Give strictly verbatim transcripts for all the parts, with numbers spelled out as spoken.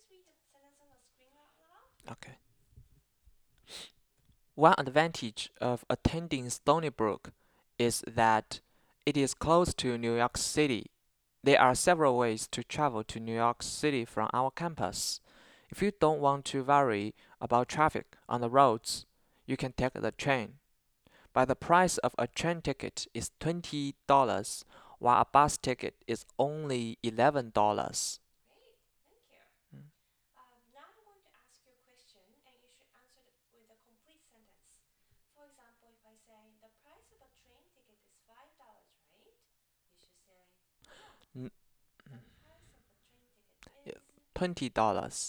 Okay. One advantage of attending Stony Brook is that it is close to New York City. There are several ways to travel to New York City from our campus. If you don't want to worry about traffic on the roads, you can take the train. But the price of a train ticket is twenty dollars while a bus ticket is only eleven dollars. N- yeah, twenty dollars.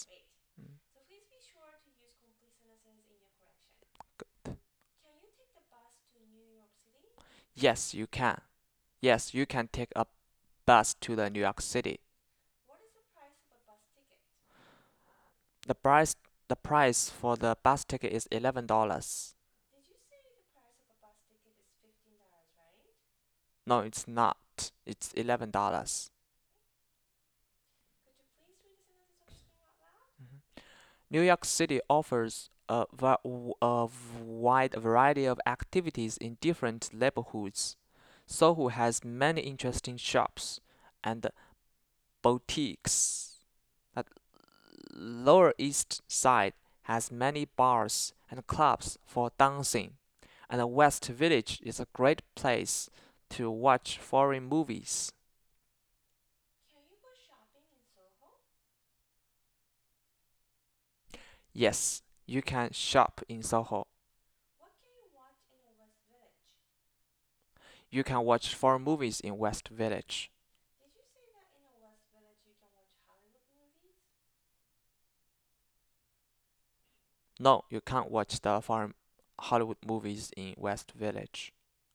Yes, you can. Yes, you can take a bus to the New York City. The price the price for the bus ticket is eleven dollars. No, it's not. It's eleven dollars. New York City offers a, va- a wide variety of activities in different neighborhoods. Soho has many interesting shops and boutiques. The Lower East Side has many bars and clubs for dancing, and the West Village is a great place to watch foreign movies. Yes, you can shop in Soho. You can watch foreign movies in West Village. No, you can't watch the foreign Hollywood movies in West Village.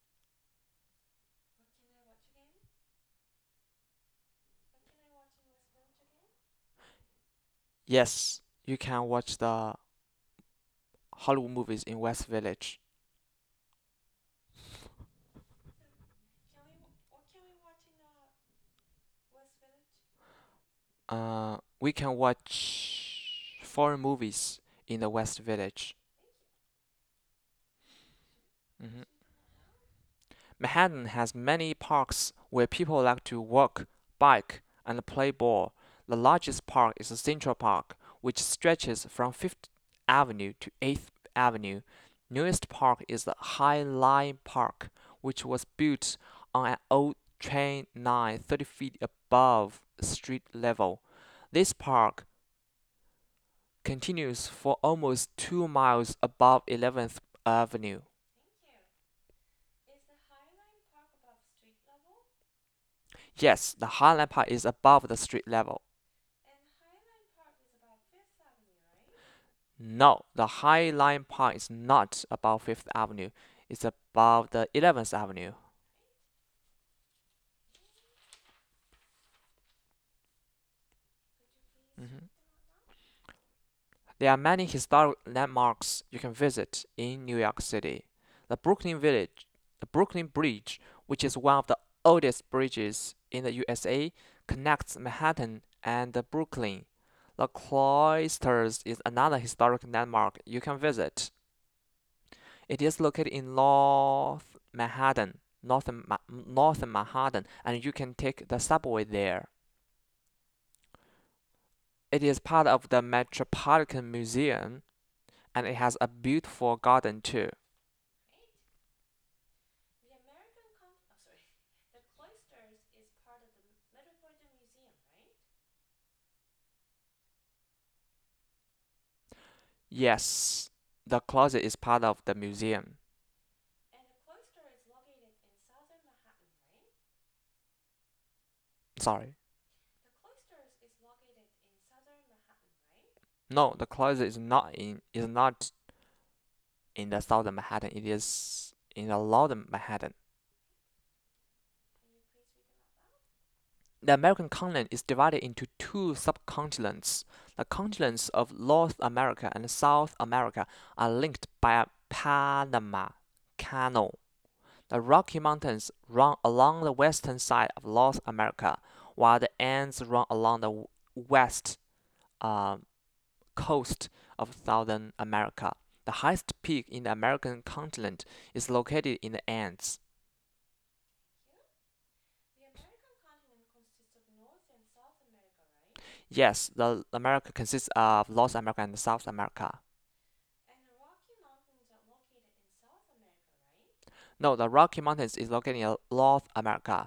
Yes, you can watch the Hollywood movies in West Village. Uh, we can watch foreign movies in the West Village. Mhm. Manhattan has many parks where people like to walk, bike, and play ball. The largest park is Central Park, which stretches from Fifth Avenue to eighth Avenue. Newest park is the High Line Park, which was built on an old train line thirty feet above street level. This park continues for almost two miles above eleventh Avenue. Yes, the Highland Park is above the street level. No, the High Line Park is not above Fifth Avenue. It's above the eleventh Avenue. Mhm. There are many historic landmarks you can visit in New York City. The Brooklyn Village, the Brooklyn Bridge, which is one of the oldest bridges in the U S A, connects Manhattan and Brooklyn. The Cloisters is another historic landmark you can visit. It is located in North Manhattan, North, Ma- North Manhattan, and you can take the subway there. It is part of the Metropolitan Museum, and it has a beautiful garden too. Yes, the closet is part of the museum. Sorry. No, the closet is not in is not in the southern Manhattan. It is in the northern Manhattan. The American continent is divided into two subcontinents. The continents of North America and South America are linked by a Panama Canal. The Rocky Mountains run along the western side of North America, while the Andes run along the west um, coast of Southern America. The highest peak in the American continent is located in the Andes. Yes, the America consists of North America and South America. No, the Rocky Mountains is located in North America.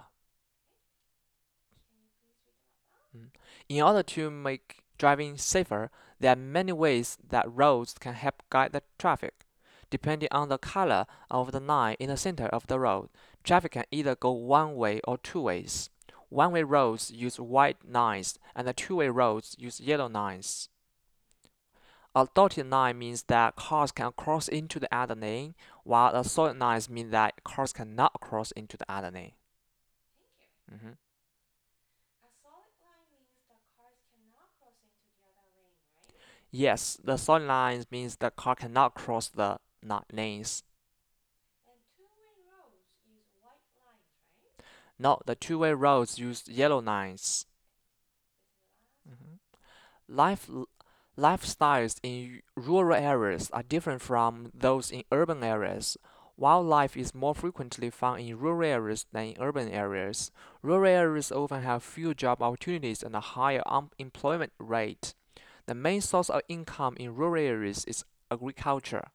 Mm. In order to make driving safer, there are many ways that roads can help guide the traffic. Depending on the color of the line in the center of the road, traffic can either go one way or two ways. One-way roads use white lines, and the two-way roads use yellow lines. A dotted line means that cars can cross into the other lane, while a solid lines mean that cars cannot cross into the other lane. Mhm. Yes, the solid lines means the car cannot cross the lanes. No, the two-way roads use yellow lines. Mhm. Life Lifestyles in rural areas are different from those in urban areas. Wildlife is more frequently found in rural areas than in urban areas. Rural areas often have fewer job opportunities and a higher unemployment rate. The main source of income in rural areas is agriculture.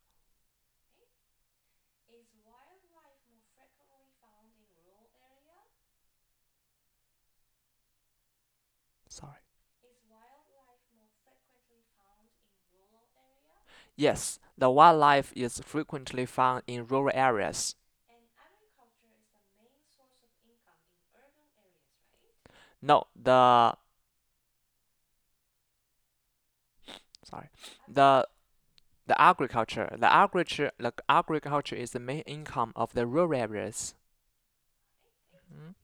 Sorry. Yes, the wildlife is frequently found in rural areas. No, the sorry, the the agriculture, the agriculture, the agriculture is the main income of the rural areas.